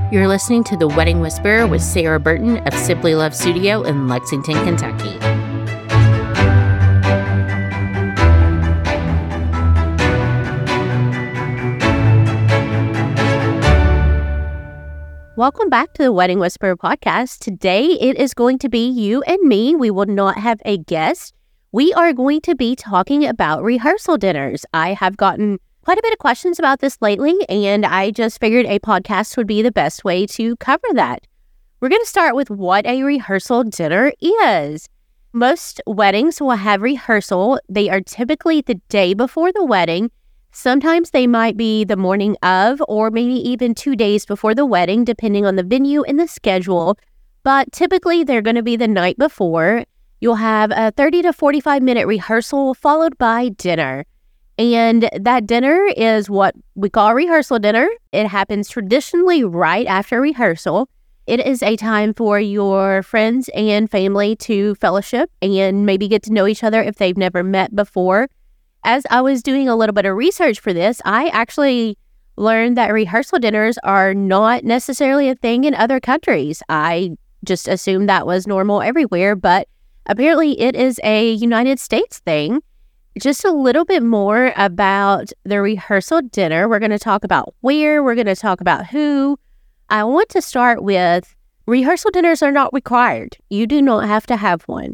You're listening to The Wedding Whisperer with Sarah Burton of Simply Love Studio in Lexington, Kentucky. Welcome back to the Wedding Whisperer podcast. Today it is going to be you and me. We will not have a guest. We are going to be talking about rehearsal dinners. I have gotten quite a bit of questions about this lately, and I just figured a podcast would be the best way to cover that. We're going to start with what a rehearsal dinner is. Most weddings will have rehearsal. They are typically the day before the wedding. Sometimes they might be the morning of, or maybe even 2 days before the wedding, depending on the venue and the schedule. But typically they're going to be the night before. You'll have a 30 to 45 minute rehearsal followed by dinner. And that dinner is what we call a rehearsal dinner. It happens traditionally right after rehearsal. It is a time for your friends and family to fellowship and maybe get to know each other if they've never met before. As I was doing a little bit of research for this, I actually learned that rehearsal dinners are not necessarily a thing in other countries. I just assumed that was normal everywhere, but apparently it is a United States thing. Just a little bit more about the rehearsal dinner. We're going to talk about where, we're going to talk about who. I want to start with rehearsal dinners are not required. You do not have to have one.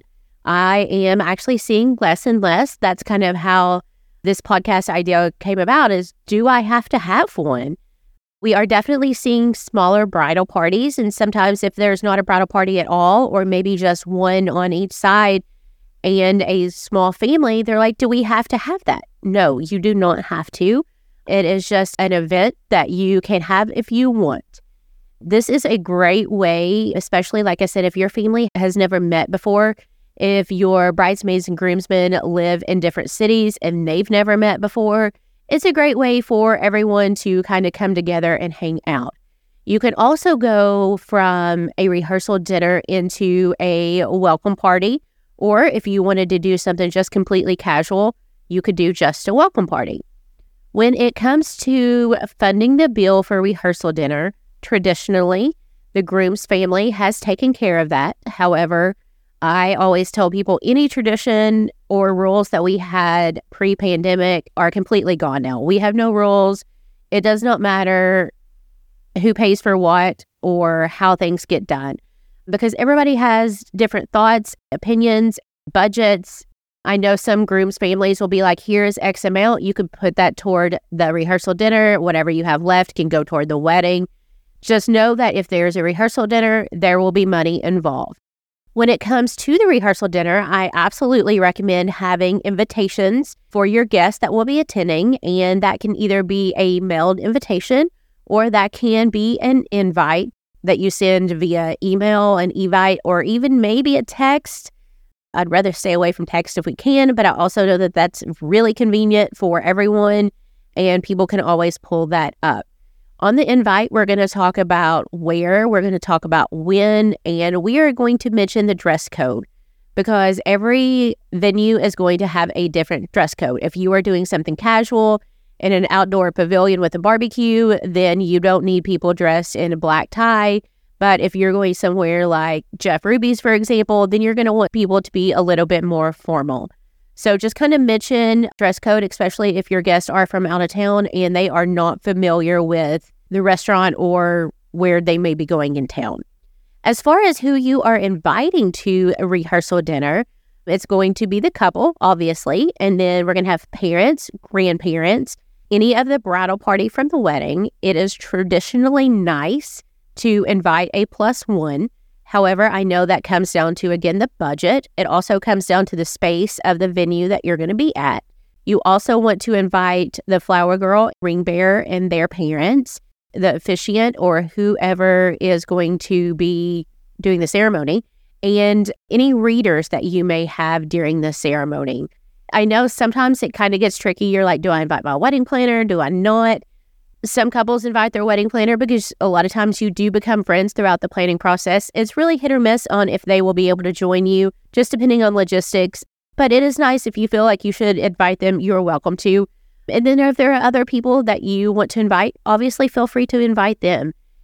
I am actually seeing less and less. That's kind of how this podcast idea came about, is do I have to have one? We are definitely seeing smaller bridal parties, and sometimes if there's not a bridal party at all, or maybe just one on each side, and a small family, they're like, do we have to have that? No, you do not have to. It is just an event that you can have if you want. This is a great way, especially, like I said, if your family has never met before, if your bridesmaids and groomsmen live in different cities and they've never met before, it's a great way for everyone to kind of come together and hang out. You can also go from a rehearsal dinner into a welcome party. Or if you wanted to do something just completely casual, you could do just a welcome party. When it comes to funding the bill for rehearsal dinner, traditionally, the groom's family has taken care of that. However, I always tell people any tradition or rules that we had pre-pandemic are completely gone now. We have no rules. It does not matter who pays for what or how things get done, because everybody has different thoughts, opinions, budgets. I know some groom's families will be like, here's X amount. You could put that toward the rehearsal dinner. Whatever you have left can go toward the wedding. Just know that if there's a rehearsal dinner, there will be money involved. When it comes to the rehearsal dinner, I absolutely recommend having invitations for your guests that will be attending, and that can either be a mailed invitation or that can be an invite that you send via email, an evite, or even maybe a text. I'd rather stay away from text if we can, but I also know that that's really convenient for everyone, and people can always pull that up. On the invite, we're going to talk about where, we're going to talk about when, and we are going to mention the dress code, because every venue is going to have a different dress code. If you are doing something casual in an outdoor pavilion with a barbecue, then you don't need people dressed in a black tie. But if you're going somewhere like Jeff Ruby's, for example, then you're going to want people to be a little bit more formal. So just kind of mention dress code, especially if your guests are from out of town and they are not familiar with the restaurant or where they may be going in town. As far as who you are inviting to a rehearsal dinner, it's going to be the couple, obviously, and then we're going to have parents, grandparents, any of the bridal party from the wedding. It is traditionally nice to invite a +1. However, I know that comes down to, again, the budget. It also comes down to the space of the venue that you're going to be at. You also want to invite the flower girl, ring bearer, and their parents, the officiant, or whoever is going to be doing the ceremony, and any readers that you may have during the ceremony. I know sometimes it kind of gets tricky. You're like, do I invite my wedding planner? Do I not? Some couples invite their wedding planner because a lot of times you do become friends throughout the planning process. It's really hit or miss on if they will be able to join you, just depending on logistics. But it is nice if you feel like you should invite them, you're welcome to. And then if there are other people that you want to invite, obviously feel free to invite them.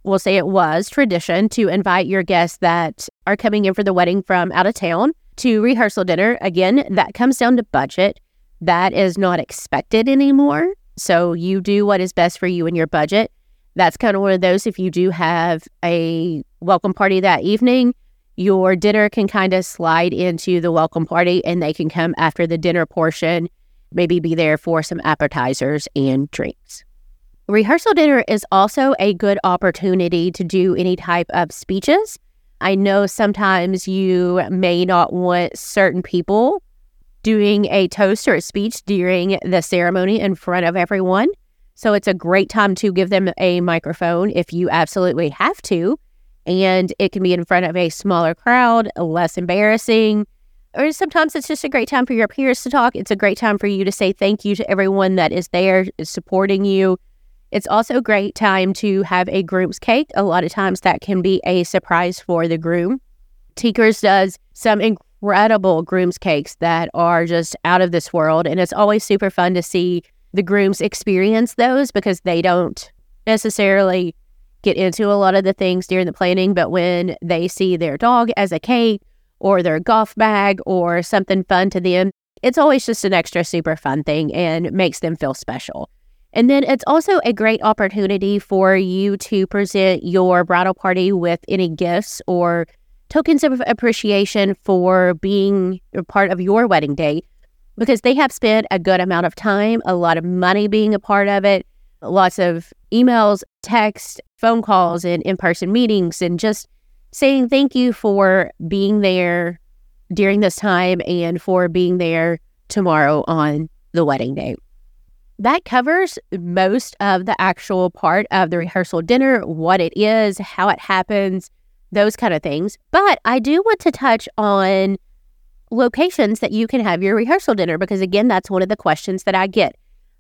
we'll say it was tradition to invite your guests that are coming in for the wedding from out of town to rehearsal dinner. Again, that comes down to budget. That is not expected anymore. So you do what is best for you and your budget. That's kind of one of those, if you do have a welcome party that evening, your dinner can kind of slide into the welcome party and they can come after the dinner portion, maybe be there for some appetizers and drinks. Rehearsal dinner is also a good opportunity to do any type of speeches. I know sometimes you may not want certain people doing a toast or a speech during the ceremony in front of everyone. So it's a great time to give them a microphone if you absolutely have to. And it can be in front of a smaller crowd, less embarrassing. Or sometimes it's just a great time for your peers to talk. It's a great time for you to say thank you to everyone that is there, is supporting you. It's also a great time to have a groom's cake. A lot of times that can be a surprise for the groom. Teekers does some incredible groom's cakes that are just out of this world. And it's always super fun to see the grooms experience those because they don't necessarily get into a lot of the things during the planning. But when they see their dog as a cake or their golf bag or something fun to them, it's always just an extra super fun thing and makes them feel special. And then it's also a great opportunity for you to present your bridal party with any gifts or tokens of appreciation for being a part of your wedding day, because they have spent a good amount of time, a lot of money being a part of it, lots of emails, texts, phone calls, and in-person meetings, and just saying thank you for being there during this time and for being there tomorrow on the wedding day. That covers most of the actual part of the rehearsal dinner, what it is, how it happens, those kind of things. But I do want to touch on locations that you can have your rehearsal dinner, because again, that's one of the questions that I get.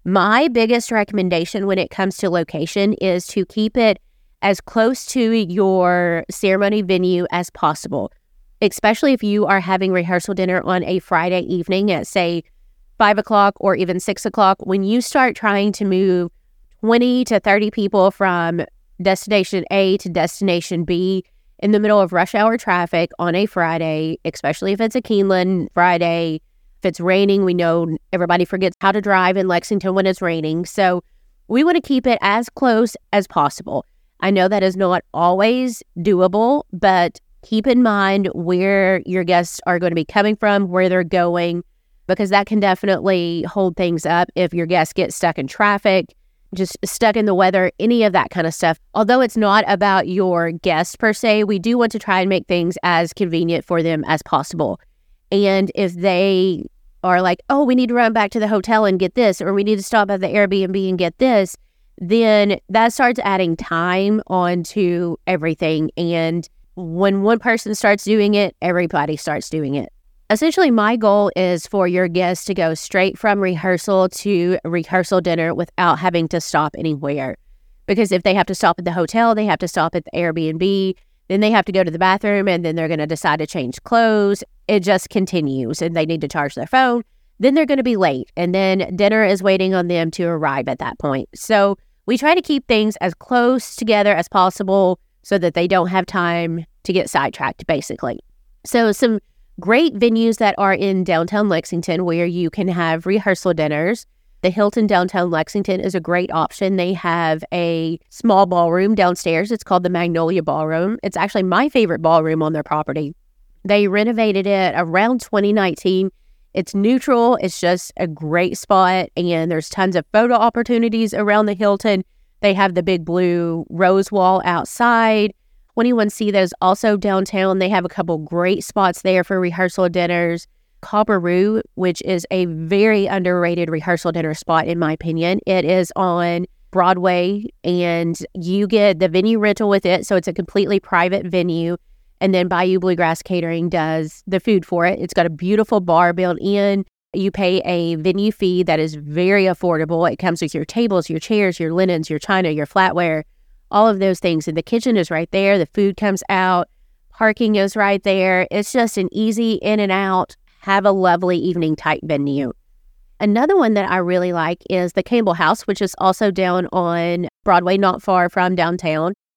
My biggest recommendation when it comes to location is to keep it as close to your ceremony venue as possible, especially if you are having rehearsal dinner on a Friday evening at, say, 5 o'clock or even 6 o'clock. When you start trying to move 20 to 30 people from destination A to destination B in the middle of rush hour traffic on a Friday, especially if it's a Keeneland Friday, if it's raining, we know everybody forgets how to drive in Lexington when it's raining. So we want to keep it as close as possible. I know that is not always doable, but keep in mind where your guests are going to be coming from, where they're going, because that can definitely hold things up if your guests get stuck in traffic, just stuck in the weather, any of that kind of stuff. Although it's not about your guests per se, we do want to try and make things as convenient for them as possible. And if they are like, oh, we need to run back to the hotel and get this, or we need to stop at the Airbnb and get this, then that starts adding time onto everything. And when one person starts doing it, everybody starts doing it. Essentially, my goal is for your guests to go straight from rehearsal to rehearsal dinner without having to stop anywhere. Because if they have to stop at the hotel, they have to stop at the Airbnb, then they have to go to the bathroom, and then they're going to decide to change clothes. It just continues, and they need to charge their phone. Then they're going to be late, and then dinner is waiting on them to arrive at that point. So we try to keep things as close together as possible so that they don't have time to get sidetracked, basically. So some great venues that are in downtown Lexington where you can have rehearsal dinners. The Hilton downtown Lexington is a great option. They have a small ballroom downstairs. It's called the Magnolia Ballroom. It's actually my favorite ballroom on their property. They renovated it around 2019. It's neutral. It's just a great spot, and there's tons of photo opportunities around the Hilton. They have the big blue rose wall outside. 21C that is also downtown. They have a couple great spots there for rehearsal dinners. Copperoo, which is a very underrated rehearsal dinner spot, in my opinion. It is on Broadway, and you get the venue rental with it, so it's a completely private venue. And then Bayou Bluegrass Catering does the food for it. It's got a beautiful bar built in. You pay a venue fee that is very affordable. It comes with your tables, your chairs, your linens, your china, your flatware, all of those things. And the kitchen is right there. The food comes out. Parking is right there. It's just an easy in and out, have a lovely evening type venue. Another one that I really like is the Campbell House, which is also down on Broadway, not far from downtown.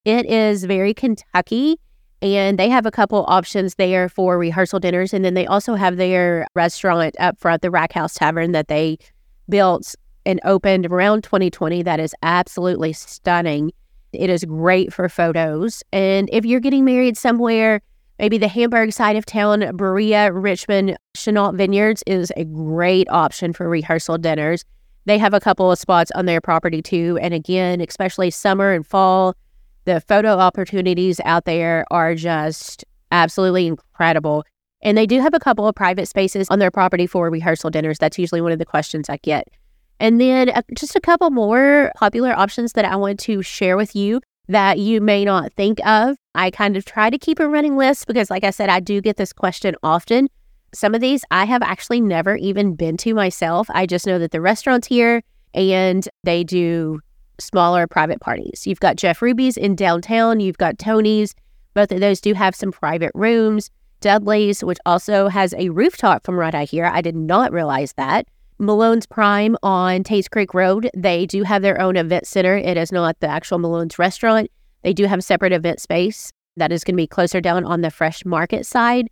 It is very Kentucky, and they have a couple options there for rehearsal dinners. And then they also have their restaurant up front, the Rack House Tavern, that they built and opened around 2020. That is absolutely stunning. It is great for photos. And if you're getting married somewhere, maybe the Hamburg side of town, Berea, Richmond, Chenault Vineyards is a great option for rehearsal dinners. They have a couple of spots on their property too. And again, especially summer and fall, the photo opportunities out there are just absolutely incredible. And they do have a couple of private spaces on their property for rehearsal dinners. That's usually one of the questions I get. And then just a couple more popular options that I want to share with you that you may not think of. I kind of try to keep a running list because, like I said, I do get this question often. Some of these I have actually never even been to myself. I just know that the restaurant's here and they do smaller private parties. You've got Jeff Ruby's in downtown. You've got Tony's. Both of those do have some private rooms. Dudley's, which also has a rooftop from what I hear. I did not realize that. Malone's Prime on Tates Creek Road. They do have their own event center. It is not the actual Malone's restaurant. They do have a separate event space that is going to be closer down on the Fresh Market side.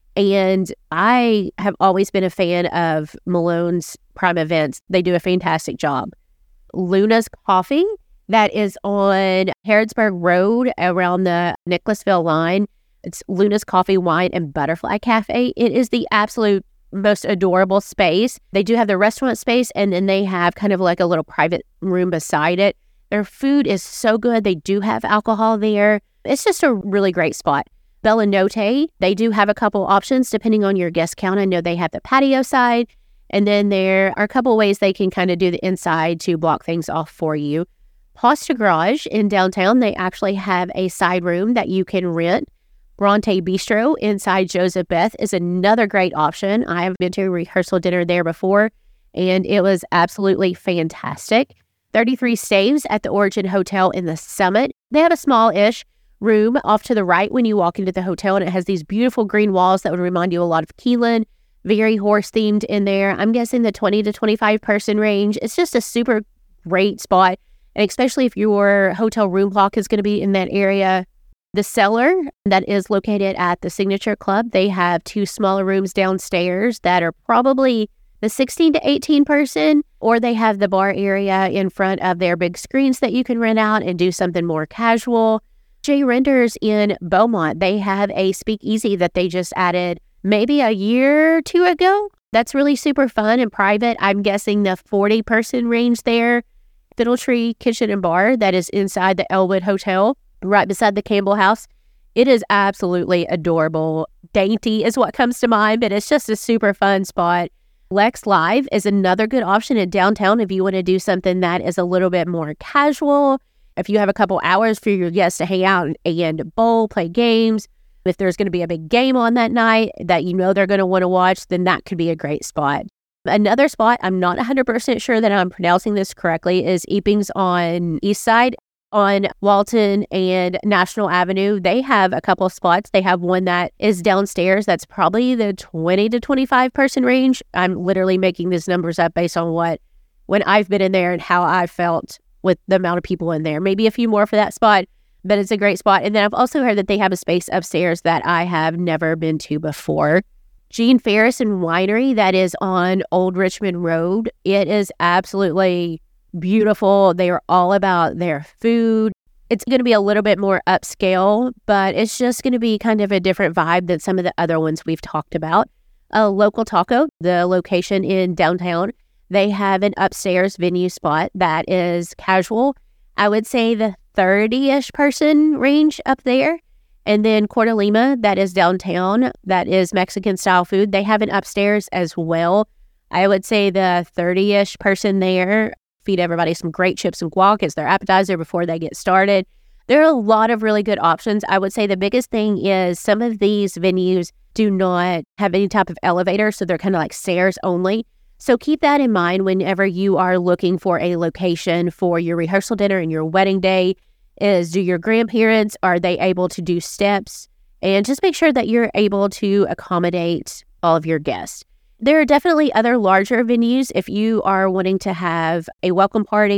And I have always been a fan of Malone's Prime Events. They do a fantastic job. Luna's Coffee, that is on Harrodsburg Road around the Nicholasville line. It's Luna's Coffee, Wine, and Butterfly Cafe. It is the absolute most adorable space. They do have the restaurant space, and then they have kind of like a little private room beside it. Their food is so good. They do have alcohol there. It's just a really great spot. Bella Notte, they do have a couple options depending on your guest count. I know they have the patio side, and then there are a couple ways they can kind of do the inside to block things off for you. Pasta Garage in downtown, they actually have a side room that you can rent. Bronte Bistro inside Joseph Beth is another great option. I have been to a rehearsal dinner there before, and it was absolutely fantastic. 33 Staves at the Origin Hotel in the Summit. They have a small-ish room off to the right when you walk into the hotel, and it has these beautiful green walls that would remind you a lot of Keelan. Very horse-themed in there. I'm guessing the 20 to 25 person range. It's just a super great spot, and especially if your hotel room block is going to be in that area. The Cellar, that is located at the Signature Club, they have two smaller rooms downstairs that are probably the 16 to 18 person, or they have the bar area in front of their big screens that you can rent out and do something more casual. J. Renders in Beaumont, they have a speakeasy that they just added maybe a year or two ago. That's really super fun and private. I'm guessing the 40 person range there. Fiddle Tree Kitchen and Bar, that is inside the Elwood Hotel, right beside the Campbell House. It is absolutely adorable. Dainty is what comes to mind, but it's just a super fun spot. Lex Live is another good option in downtown if you want to do something that is a little bit more casual. If you have a couple hours for your guests to hang out and bowl, play games. If there's going to be a big game on that night that you know they're going to want to watch, then that could be a great spot. Another spot, I'm not 100% sure that I'm pronouncing this correctly, is Eppings on East Side. On Walton and National Avenue, they have a couple of spots. They have one that is downstairs. That's probably the 20 to 25 person range. I'm literally making these numbers up based on when I've been in there and how I felt with the amount of people in there. Maybe a few more for that spot, but it's a great spot. And then I've also heard that they have a space upstairs that I have never been to before. Gene Ferris and Winery, that is on Old Richmond Road. It is absolutely beautiful. They are all about their food. It's going to be a little bit more upscale, but it's just going to be kind of a different vibe than some of the other ones we've talked about. Local Taco, the location in downtown, they have an upstairs venue spot that is casual. I would say the 30-ish person range up there. And then Corte Lima, that is downtown, that is Mexican style food. They have an upstairs as well. I would say the 30-ish person there. Feed everybody some great chips and guac as their appetizer before they get started. There are a lot of really good options. I would say the biggest thing is some of these venues do not have any type of elevator, so they're kind of like stairs only. So keep that in mind whenever you are looking for a location for your rehearsal dinner and your wedding day. Do your grandparents, are they able to do steps? And just make sure that you're able to accommodate all of your guests. There are definitely other larger venues if you are wanting to have a welcome party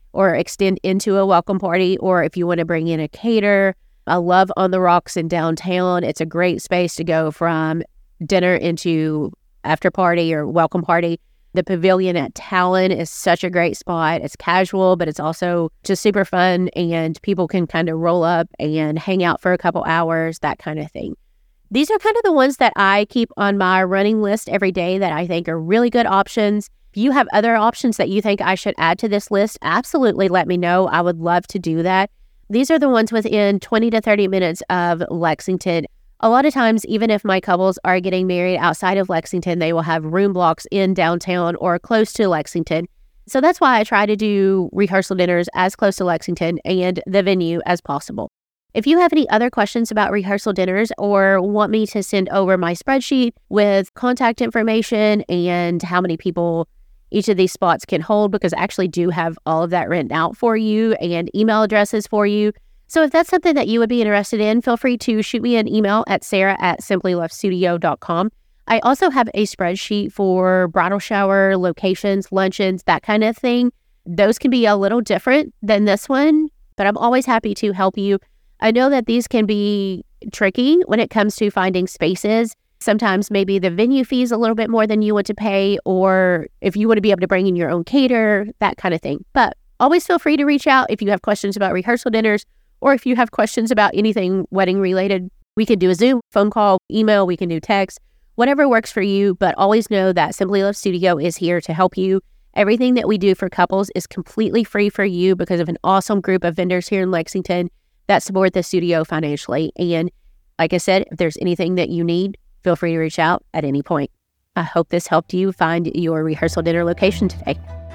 or extend into a welcome party, or if you want to bring in a caterer. I love On the Rocks in downtown. It's a great space to go from dinner into after party or welcome party. The Pavilion at Talon is such a great spot. It's casual, but it's also just super fun, and people can kind of roll up and hang out for a couple hours, that kind of thing. These are kind of the ones that I keep on my running list every day that I think are really good options. If you have other options that you think I should add to this list, absolutely let me know. I would love to do that. These are the ones within 20 to 30 minutes of Lexington. A lot of times, even if my couples are getting married outside of Lexington, they will have room blocks in downtown or close to Lexington. So that's why I try to do rehearsal dinners as close to Lexington and the venue as possible. If you have any other questions about rehearsal dinners or want me to send over my spreadsheet with contact information and how many people each of these spots can hold, because I actually do have all of that written out for you and email addresses for you. So if that's something that you would be interested in, feel free to shoot me an email at sarah@simplylovestudio.com. I also have a spreadsheet for bridal shower, locations, luncheons, that kind of thing. Those can be a little different than this one, but I'm always happy to help you. I know that these can be tricky when it comes to finding spaces. Sometimes maybe the venue fee is a little bit more than you want to pay, or if you want to be able to bring in your own caterer, that kind of thing. But always feel free to reach out if you have questions about rehearsal dinners, or if you have questions about anything wedding related. We can do a Zoom, phone call, email, we can do text, whatever works for you. But always know that Simply Love Studio is here to help you. Everything that we do for couples is completely free for you because of an awesome group of vendors here in Lexington that support the studio financially. And like I said, if there's anything that you need, feel free to reach out at any point. I hope this helped you find your rehearsal dinner location today.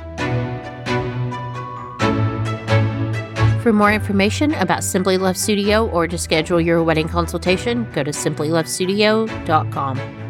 For more information about Simply Love Studio or to schedule your wedding consultation, go to simplylovestudio.com.